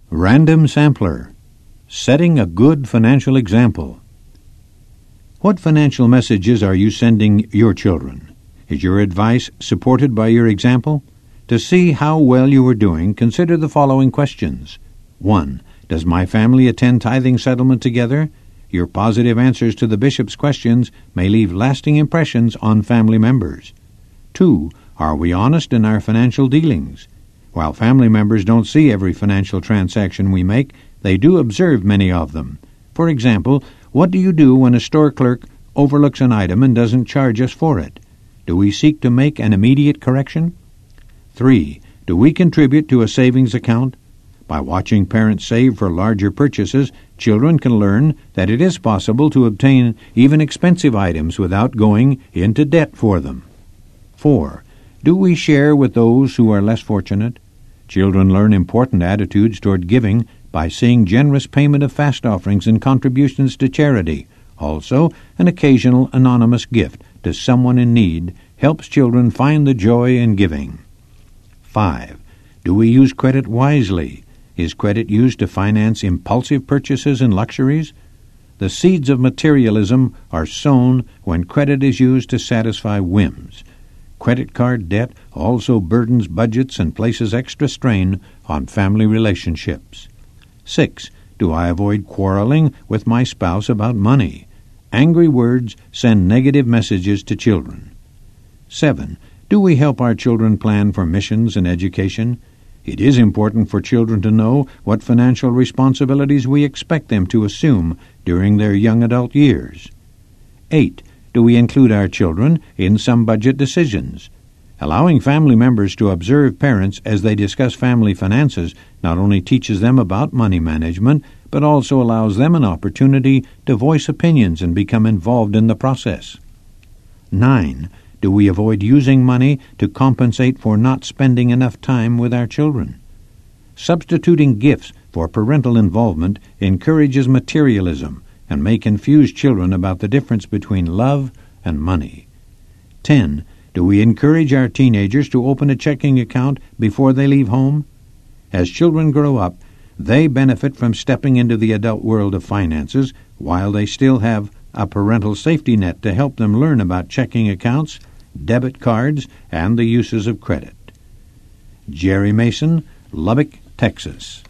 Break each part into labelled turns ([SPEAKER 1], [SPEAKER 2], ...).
[SPEAKER 1] Random Sampler. Setting a good financial example. What financial messages are you sending your children? Is your advice supported by your example? To see how well you are doing, consider the following questions. 1. Does my family attend tithing settlement together? Your positive answers to the bishop's questions may leave lasting impressions on family members. 2. Are we honest in our financial dealings? While family members don't see every financial transaction we make, they do observe many of them. For example, what do you do when a store clerk overlooks an item and doesn't charge us for it? Do we seek to make an immediate correction? 3. Do we contribute to a savings account? By watching parents save for larger purchases, children can learn that it is possible to obtain even expensive items without going into debt for them. 4. Do we share with those who are less fortunate? Children learn important attitudes toward giving by seeing generous payment of fast offerings and contributions to charity. Also, an occasional anonymous gift to someone in need helps children find the joy in giving. 5. Do we use credit wisely? Is credit used to finance impulsive purchases and luxuries? The seeds of materialism are sown when credit is used to satisfy whims. Credit card debt also burdens budgets and places extra strain on family relationships. 6. Do I avoid quarreling with my spouse about money? Angry words send negative messages to children. 7. Do we help our children plan for missions and education? It is important for children to know what financial responsibilities we expect them to assume during their young adult years. 8. Do we include our children in some budget decisions? Allowing family members to observe parents as they discuss family finances not only teaches them about money management, but also allows them an opportunity to voice opinions and become involved in the process. 9. Do we avoid using money to compensate for not spending enough time with our children? Substituting gifts for parental involvement encourages materialism and may confuse children about the difference between love and money. 10. Do we encourage our teenagers to open a checking account before they leave home? As children grow up, they benefit from stepping into the adult world of finances while they still have a parental safety net to help them learn about checking accounts, debit cards, and the uses of credit. Jerry Mason, Lubbock, Texas.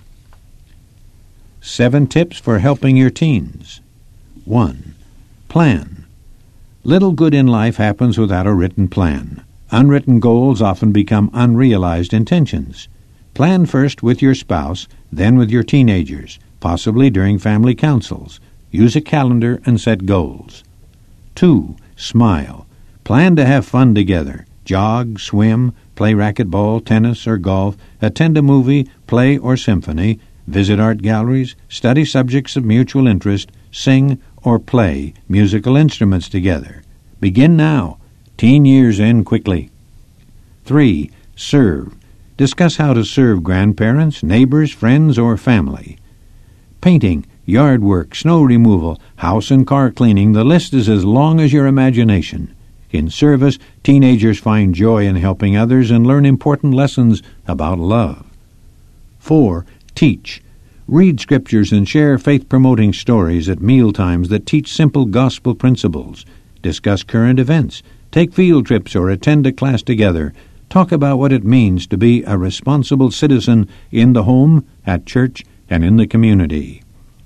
[SPEAKER 1] 7 tips for helping your teens. 1. Plan. Little good in life happens without a written plan. Unwritten goals often become unrealized intentions. Plan first with your spouse, then with your teenagers, possibly during family councils. Use a calendar and set goals. 2. Smile. Plan to have fun together. Jog, swim, play racquetball, tennis, or golf, attend a movie, play, or symphony, visit art galleries, study subjects of mutual interest, sing or play musical instruments together. Begin now. Teen years end quickly. 3. Serve. Discuss how to serve grandparents, neighbors, friends, or family. Painting, yard work, snow removal, house and car cleaning, the list is as long as your imagination. In service, teenagers find joy in helping others and learn important lessons about love. 4. Teach. Read scriptures and share faith-promoting stories at mealtimes that teach simple gospel principles. Discuss current events. Take field trips or attend a class together. Talk about what it means to be a responsible citizen in the home, at church, and in the community.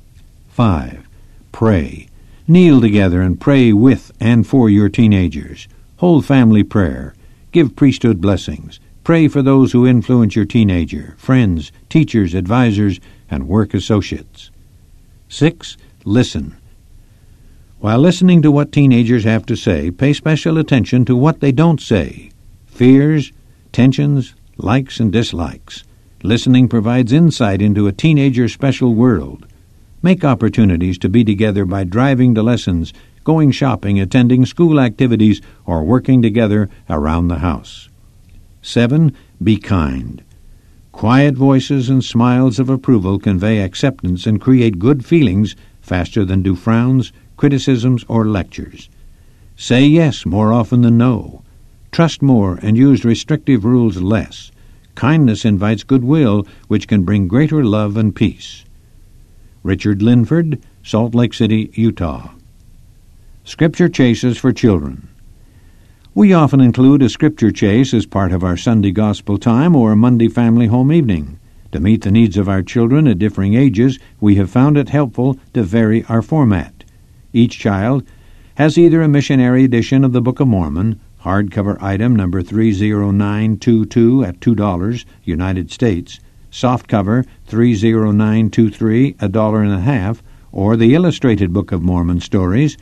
[SPEAKER 1] 5. Pray. Kneel together and pray with and for your teenagers. Hold family prayer. Give priesthood blessings. Pray for those who influence your teenager, friends, teachers, advisors, and work associates. 6. Listen. While listening to what teenagers have to say, pay special attention to what they don't say. Fears, tensions, likes, and dislikes. Listening provides insight into a teenager's special world. Make opportunities to be together by driving to lessons, going shopping, attending school activities, or working together around the house. 7. Be kind. Quiet voices and smiles of approval convey acceptance and create good feelings faster than do frowns, criticisms, or lectures. Say yes more often than no. Trust more and use restrictive rules less. kindness invites goodwill, which can bring greater love and peace. Richard Linford, Salt Lake City, Utah. Scripture Chases for Children. We often include a scripture chase as part of our Sunday Gospel time or a Monday family home evening. To meet the needs of our children at differing ages, we have found it helpful to vary our format. Each child has either a missionary edition of the Book of Mormon, hardcover item number 30922 at $2, United States, softcover 30923, $1.50, or the Illustrated Book of Mormon Stories,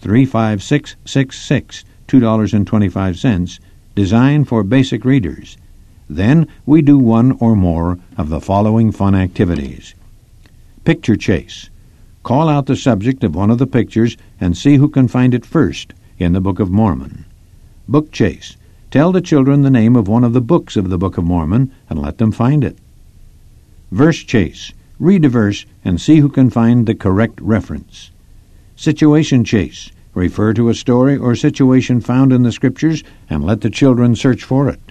[SPEAKER 1] 35666, $2.25, designed for basic readers. Then we do one or more of the following fun activities. Picture Chase. Call out the subject of one of the pictures and see who can find it first in the Book of Mormon. Book Chase. Tell the children the name of one of the books of the Book of Mormon and let them find it. Verse Chase. Read a verse and see who can find the correct reference. Situation Chase. Refer to a story or situation found in the Scriptures and let the children search for it.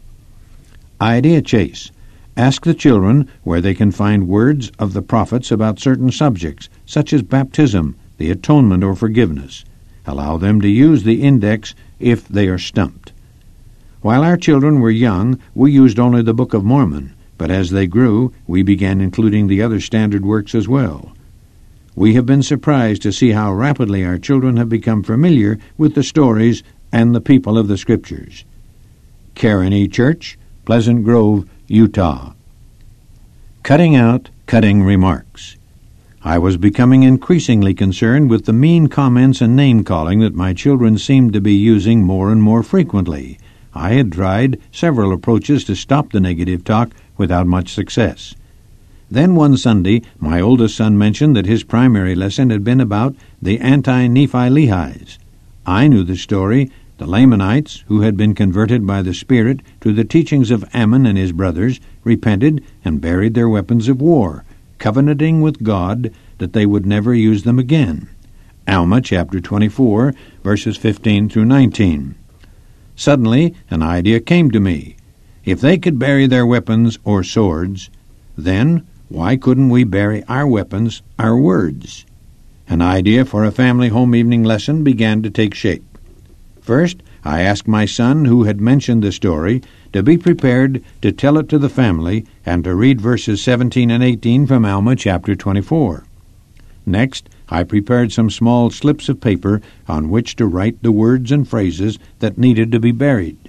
[SPEAKER 1] Idea Chase. Ask the children where they can find words of the prophets about certain subjects, such as baptism, the atonement, or forgiveness. Allow them to use the index if they are stumped. While our children were young, we used only the Book of Mormon, but as they grew, we began including the other standard works as well. We have been surprised to see how rapidly our children have become familiar with the stories and the people of the Scriptures. Karen E. Church, Pleasant Grove, Utah. Cutting out cutting remarks. I was becoming increasingly concerned with the mean comments and name-calling that my children seemed to be using more and more frequently. I had tried several approaches to stop the negative talk without much success. Then one Sunday, my oldest son mentioned that his primary lesson had been about the anti-Nephi-Lehis. I knew the story. The Lamanites, who had been converted by the Spirit to the teachings of Ammon and his brothers, repented and buried their weapons of war, covenanting with God that they would never use them again. Alma chapter 24, verses 15 through 19. Suddenly, an idea came to me. If they could bury their weapons or swords, then why couldn't we bury our weapons, our words? An idea for a family home evening lesson began to take shape. First, I asked my son, who had mentioned the story, to be prepared to tell it to the family and to read verses 17 and 18 from Alma chapter 24. Next, I prepared some small slips of paper on which to write the words and phrases that needed to be buried.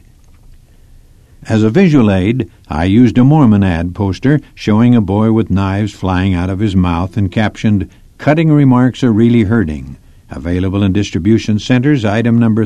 [SPEAKER 1] As a visual aid, I used a Mormon ad poster showing a boy with knives flying out of his mouth and captioned, "Cutting remarks are really hurting." Available in distribution centers, item number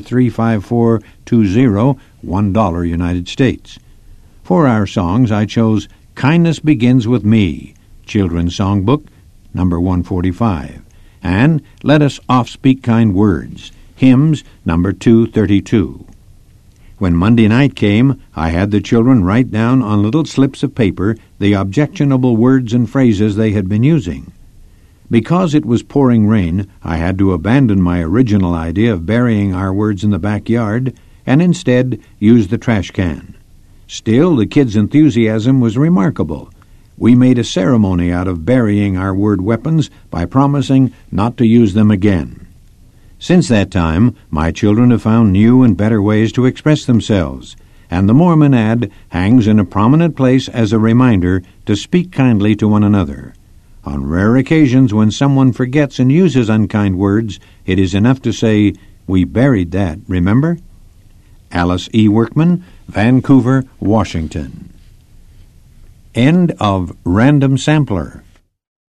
[SPEAKER 1] 35420, $1, United States. For our songs, I chose Kindness Begins With Me, Children's Songbook, number 145, and Let Us Oft Speak Kind Words, Hymns, number 232. When Monday night came, I had the children write down on little slips of paper the objectionable words and phrases they had been using. Because it was pouring rain, I had to abandon my original idea of burying our words in the backyard and instead use the trash can. Still, the kids' enthusiasm was remarkable. We made a ceremony out of burying our word weapons by promising not to use them again. Since that time, my children have found new and better ways to express themselves, and the Mormon ad hangs in a prominent place as a reminder to speak kindly to one another. On rare occasions when someone forgets and uses unkind words, it is enough to say, "We buried that, remember?" Alice E. Workman, Vancouver, Washington. End of Random Sampler.